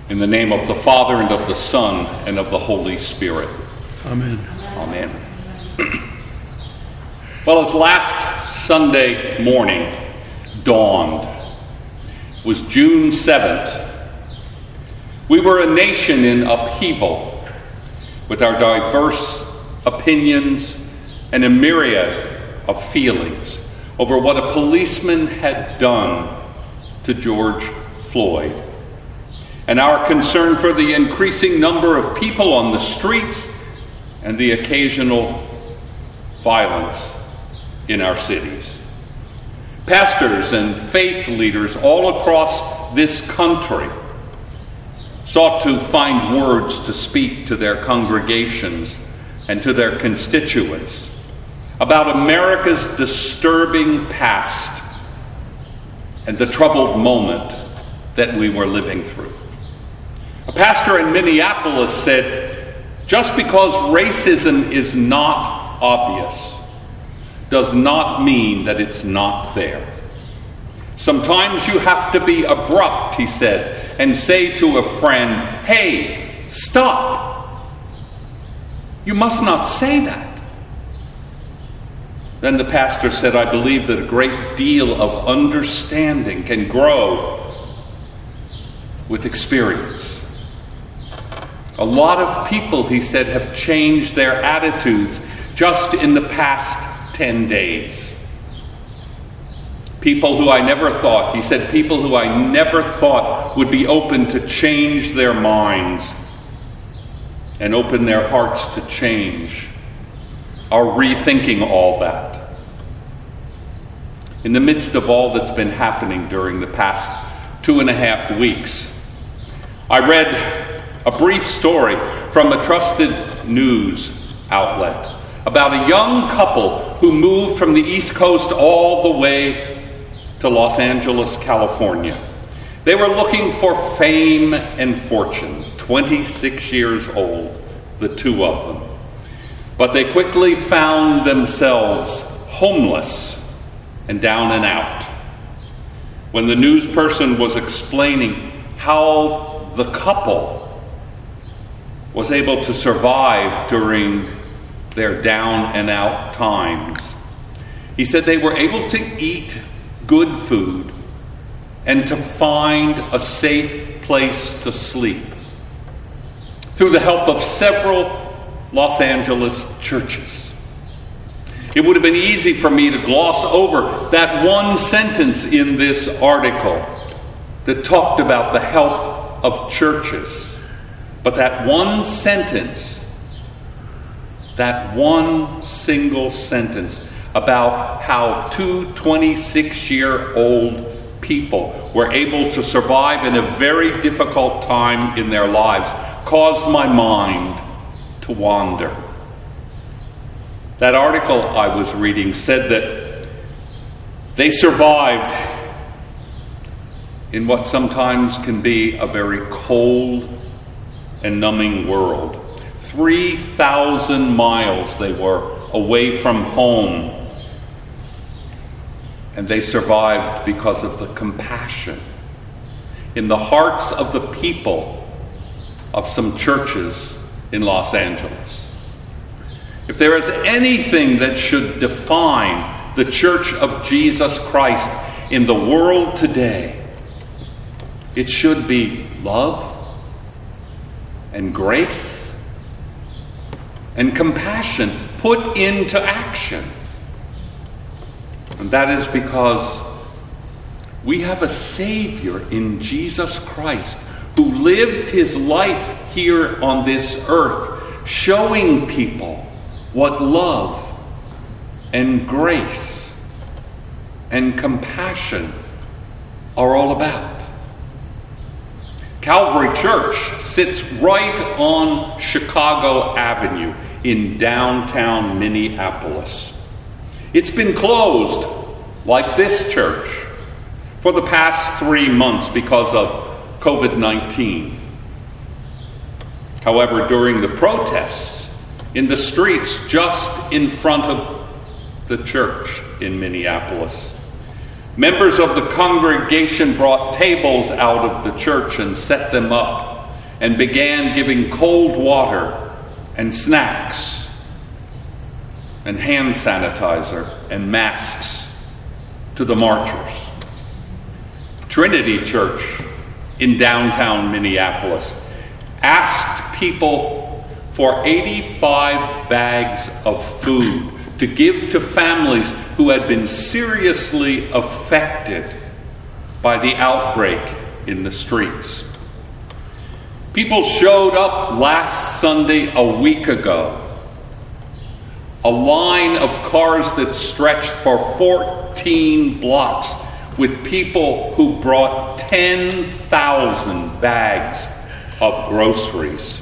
In the name of the Father, and of the Son, and of the Holy Spirit. Amen. Amen. Well, as last Sunday morning dawned, was June 7th, we were a nation in upheaval with our diverse opinions and a myriad of feelings over what a policeman had done to George Floyd, and our concern for the increasing number of people on the streets and the occasional violence in our cities. Pastors and faith leaders all across this country sought to find words to speak to their congregations and to their constituents about America's disturbing past and the troubled moment that we were living through. A pastor in Minneapolis said, "Just because racism is not obvious does not mean that it's not there. Sometimes you have to be abrupt," he said, "and say to a friend, 'Hey, stop. You must not say that.'" Then the pastor said, "I believe that a great deal of understanding can grow with experience. A lot of people," he said, "have changed their attitudes just in the past 10 days. People who I never thought," he said, "people who I never thought would be open to change their minds and open their hearts to change are rethinking all that." In the midst of all that's been happening during the past 2.5 weeks, I read a brief story from a trusted news outlet about a young couple who moved from the East Coast all the way to Los Angeles, California. They were looking for fame and fortune, 26 years old, the two of them. But they quickly found themselves homeless and down and out. When the news person was explaining how the couple was able to survive during their down and out times, he said they were able to eat good food and to find a safe place to sleep through the help of several Los Angeles churches. It would have been easy for me to gloss over that one sentence in this article that talked about the help of churches. But that one sentence, that one single sentence about how two 26-year-old people were able to survive in a very difficult time in their lives caused my mind to wander. That article I was reading said that they survived in what sometimes can be a very cold and numbing world. 3,000 miles they were away from home, and they survived because of the compassion in the hearts of the people of some churches in Los Angeles. If there is anything that should define the Church of Jesus Christ in the world today, it should be love and grace and compassion put into action. And that is because we have a Savior in Jesus Christ who lived his life here on this earth, showing people what love and grace and compassion are all about. Calvary Church sits right on Chicago Avenue in downtown Minneapolis. It's been closed, like this church, for the past 3 months because of COVID-19. However, during the protests in the streets just in front of the church in Minneapolis, members of the congregation brought tables out of the church and set them up and began giving cold water and snacks and hand sanitizer and masks to the marchers. Trinity Church in downtown Minneapolis asked people for 85 bags of food to give to families who had been seriously affected by the outbreak in the streets. People showed up last Sunday a week ago. A line of cars that stretched for 14 blocks with people who brought 10,000 bags of groceries.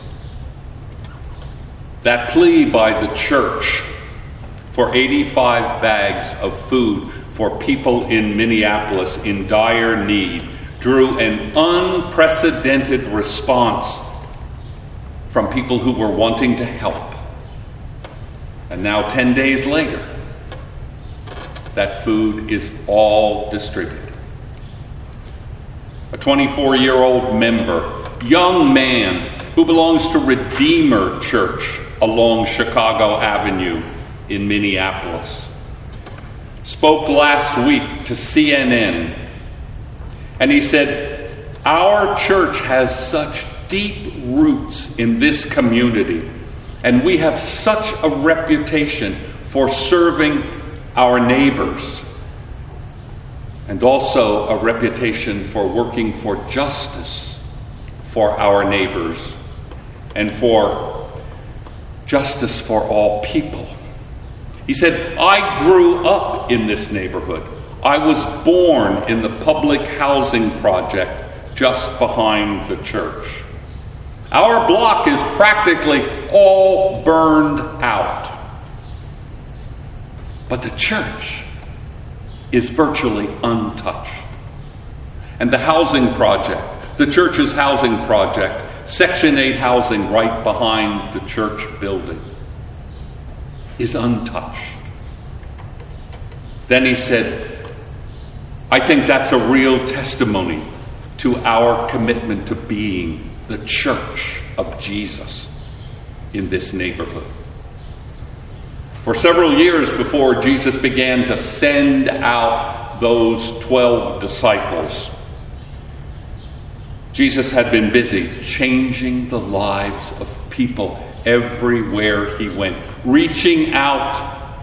That plea by the church for 85 bags of food for people in Minneapolis in dire need drew an unprecedented response from people who were wanting to help. And now, 10 days later, that food is all distributed. A 24-year-old member, young man who belongs to Redeemer Church along Chicago Avenue in Minneapolis, spoke last week to CNN, and he said, "Our church has such deep roots in this community, and we have such a reputation for serving our neighbors, and also a reputation for working for justice for our neighbors and for justice for all people." He said, "I grew up in this neighborhood. I was born in the public housing project just behind the church. Our block is practically all burned out. But the church is virtually untouched. And the housing project, the church's housing project, Section 8 housing right behind the church building, is untouched." Then he said, "I think that's a real testimony to our commitment to being the church of Jesus in this neighborhood." For several years before Jesus began to send out those 12 disciples, Jesus had been busy changing the lives of people everywhere he went, reaching out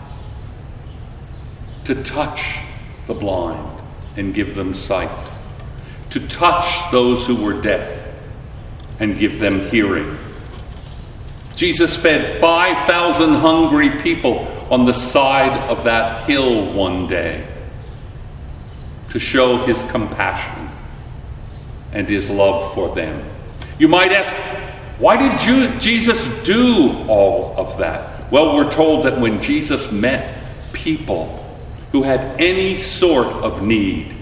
to touch the blind and give them sight, to touch those who were deaf and give them hearing. Jesus fed 5,000 hungry people on the side of that hill one day to show his compassion and his love for them. You might ask, why did Jesus do all of that? Well, we're told that when Jesus met people who had any sort of need,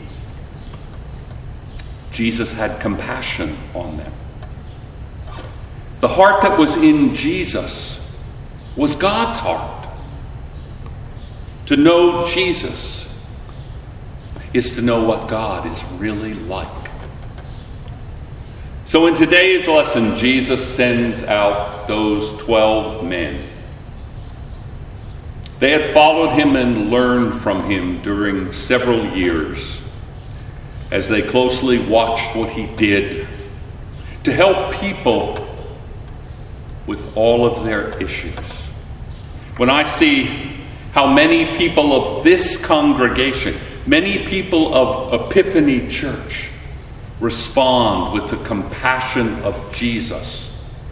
Jesus had compassion on them. The heart that was in Jesus was God's heart. To know Jesus is to know what God is really like. So in today's lesson, Jesus sends out those 12 men. They had followed him and learned from him during several years as they closely watched what he did to help people with all of their issues. When I see how many people of this congregation, many people of Epiphany Church, respond with the compassion of Jesus,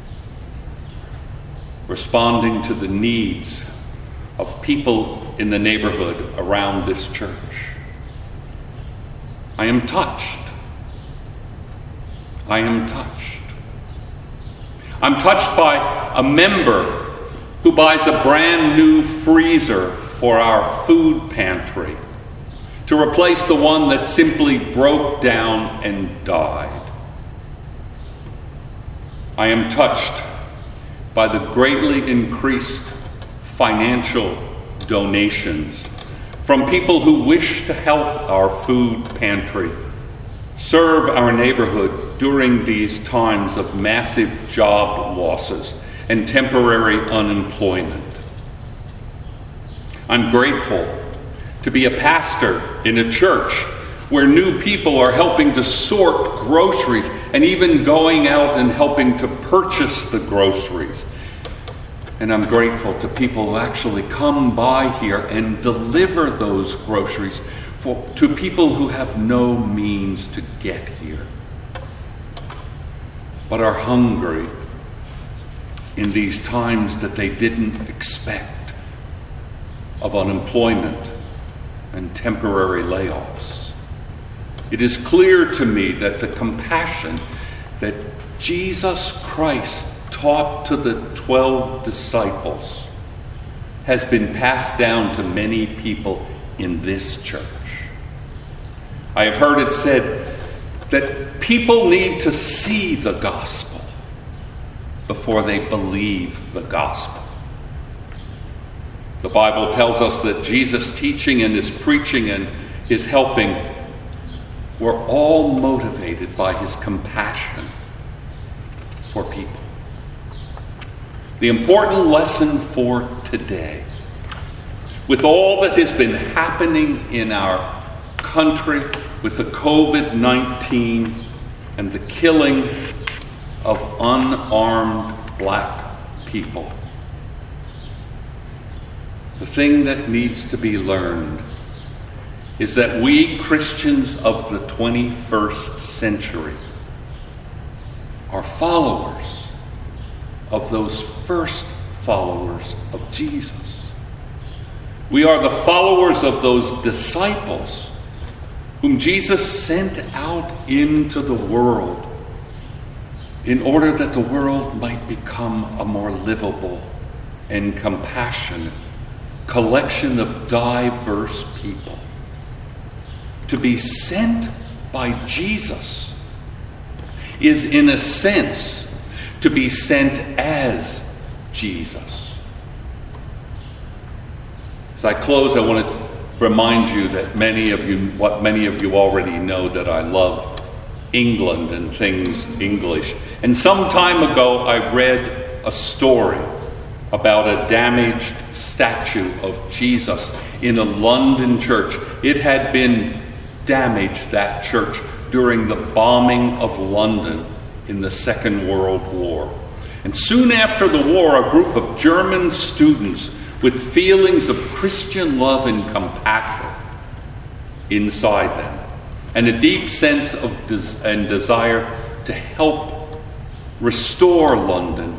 responding to the needs of people in the neighborhood around this church, I am touched. I am touched. I'm touched by a member who buys a brand new freezer for our food pantry to replace the one that simply broke down and died. I am touched by the greatly increased financial donations from people who wish to help our food pantry serve our neighborhood during these times of massive job losses and temporary unemployment. I'm grateful to be a pastor in a church where new people are helping to sort groceries and even going out and helping to purchase the groceries. And I'm grateful to people who actually come by here and deliver those groceries to people who have no means to get here, but are hungry in these times that they didn't expect of unemployment and temporary layoffs. It is clear to me that the compassion that Jesus Christ taught to the 12 disciples has been passed down to many people in this church. I have heard it said that people need to see the gospel before they believe the gospel. The Bible tells us that Jesus' teaching and his preaching and his helping were all motivated by his compassion for people. The important lesson for today, with all that has been happening in our country, with the COVID-19 and the killing of unarmed black people, the thing that needs to be learned is that we Christians of the 21st century are followers of those first followers of Jesus. We are the followers of those disciples whom Jesus sent out into the world in order that the world might become a more livable and compassionate collection of diverse people. To be sent by Jesus is, in a sense, to be sent as Jesus. As I close, I want to remind you that many of you already know, that I love England and things English. And some time ago, I read a story about a damaged statue of Jesus in a London church. It had been damaged, that church, during the bombing of London in the Second World War. And soon after the war, a group of German students with feelings of Christian love and compassion inside them, and a deep sense of desire to help restore London,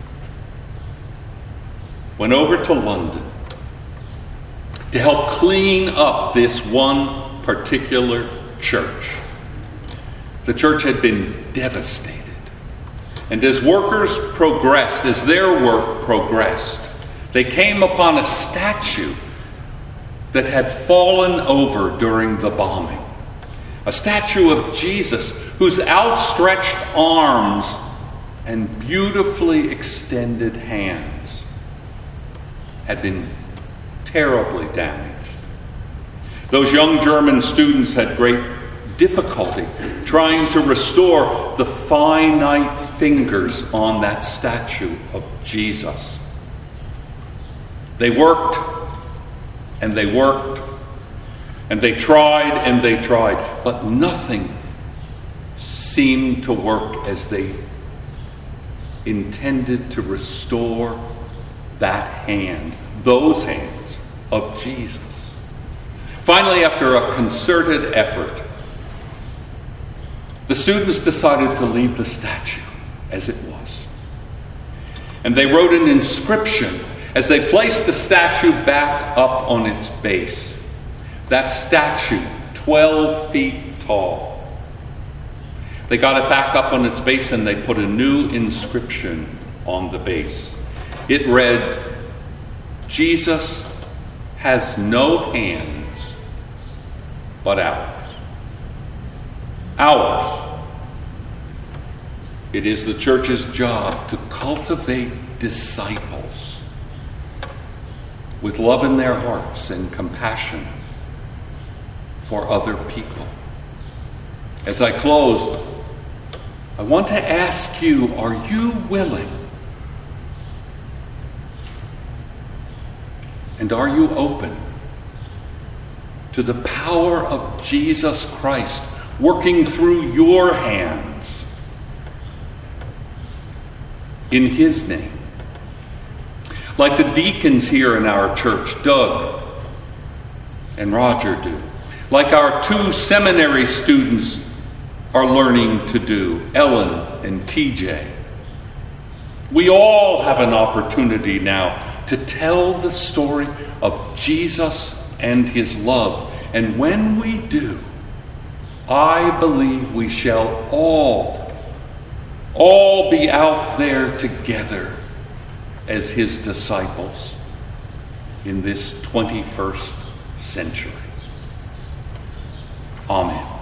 went over to London to help clean up this one particular church. The church had been devastated. And as workers progressed, as their work progressed, they came upon a statue that had fallen over during the bombing. A statue of Jesus whose outstretched arms and beautifully extended hands had been terribly damaged. Those young German students had great difficulty trying to restore the finite fingers on that statue of Jesus. They worked, and they worked, and they tried, but nothing seemed to work as they intended to restore that hand, those hands of Jesus. Finally, after a concerted effort, the students decided to leave the statue as it was. And they wrote an inscription as they placed the statue back up on its base. That statue, 12 feet tall. They got it back up on its base and they put a new inscription on the base. It read, "Jesus has no hands but ours." Ours. It is the church's job to cultivate disciples with love in their hearts and compassion for other people. As I close, I want to ask you, are you willing? And are you open to the power of Jesus Christ working through your hands in His name? Like the deacons here in our church, Doug and Roger do. Like our 2 seminary students are learning to do, Ellen and TJ. We all have an opportunity now to tell the story of Jesus and His love. And when we do, I believe we shall all be out there together as His disciples in this 21st century. Amen.